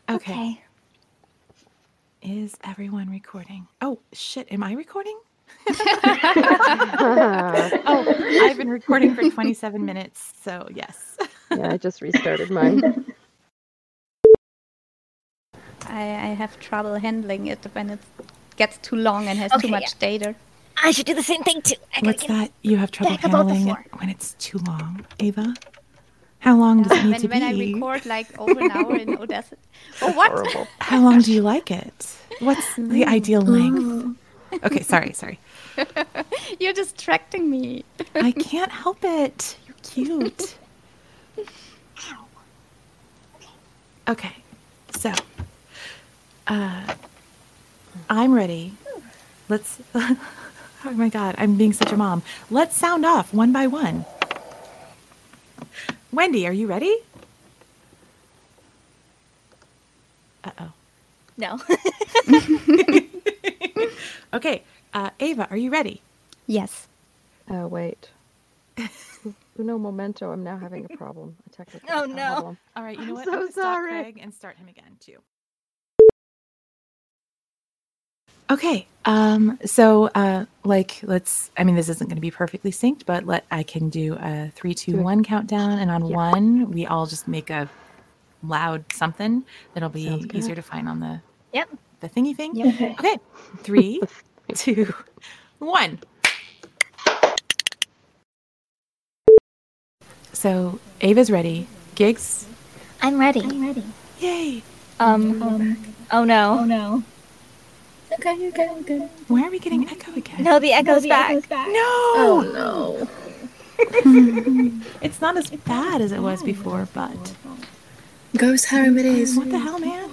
Okay. Is everyone recording? Oh, shit. Am I recording? I've been recording for 27 minutes, so yes. Yeah, I just restarted mine. I have trouble handling it when it gets too long and has too much data. I should do the same thing too. What's that? You have trouble back up off the handling floor. it when it's too long, Ava? How long does it need to When I be? record like over an hour in Audacity. Oh, what? Horrible. How long do you like it? What's the ideal length? Okay, sorry. You're distracting me. I can't help it. You're cute. Okay, so I'm ready. Let's. Oh my God, I'm being such a mom. Let's sound off one by one. Wendy, are you ready? Uh-oh. No. Okay, Ava, are you ready? Yes. Wait. Uno momento, I'm now having a problem. A technical Oh, no. problem. All right, you know what? so I'm gonna stop sorry. Craig and start him again too. Okay, so let's. I mean, this isn't going to be perfectly synced, but I can do a 3, 2, 1 countdown, and on 1, we all just make a loud something that'll be Sounds good. easier to find on the Yep. thingy thing. Yep. Okay, 3, 2, 1. So Ava's ready. Gigs, I'm ready. yay! Oh no. Okay. Why are we getting echo again? No, the echo's back. No! no. It's not as bad as it was before, but Ghost Haramides. what the hell, man?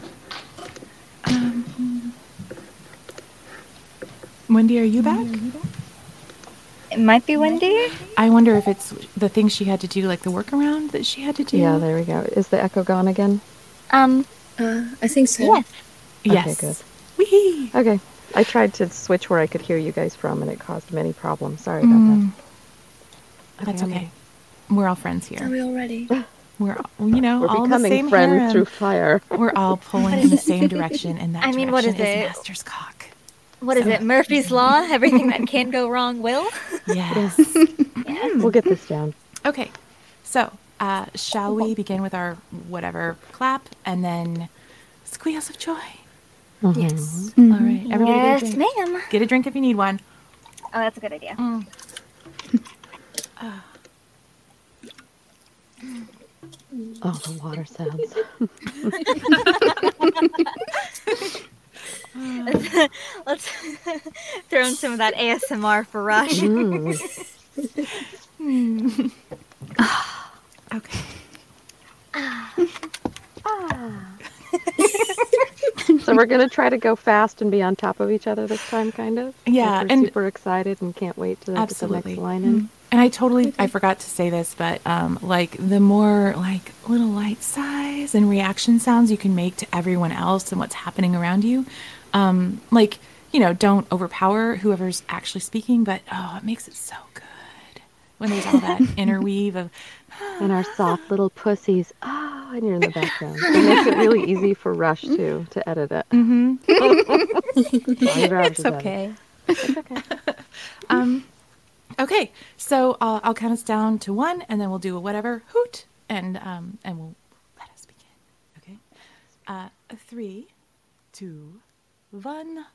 Wendy, are you back? It might be Wendy. I wonder if it's the thing she had to do, like the workaround that she had to do. Yeah, there we go. Is the echo gone again? I think so. Yes. Yes. Okay, good. Whee! Okay. I tried to switch where I could hear you guys from, and it caused many problems. Sorry about that. That's I'm okay. We're all friends Are here. we all ready? We're, you know, We're all in the becoming same friends harem. through fire. We're all pulling in the same direction, and that I mean, direction what is is it? Master's cock. What is it? Murphy's Law? Everything that can go wrong will? Yes. We'll get this down. Okay, so shall we begin with our whatever clap and then squeals of joy? Yes. All right, everybody Yes, get a drink. ma'am. Get a drink if you need one. Oh, that's a good idea. Oh, the water sounds. Let's throw in some of that ASMR for Rush. Okay. So we're going to try to go fast and be on top of each other this time, kind of? Yeah, Like we're and- super excited and can't wait to get the Absolutely. next line in. And I forgot to say this, but like the more like little light sighs and reaction sounds you can make to everyone else and what's happening around you, like, you know, don't overpower whoever's actually speaking, but it makes it so good when there's all that interweave of And our soft little pussies. Oh, and you're in the background. It makes it really easy for Rush, too, to edit it. It's okay. It's okay. Okay, so I'll count us down to 1, and then we'll do a whatever hoot, and we'll let us begin. Okay, 3, 2, 1.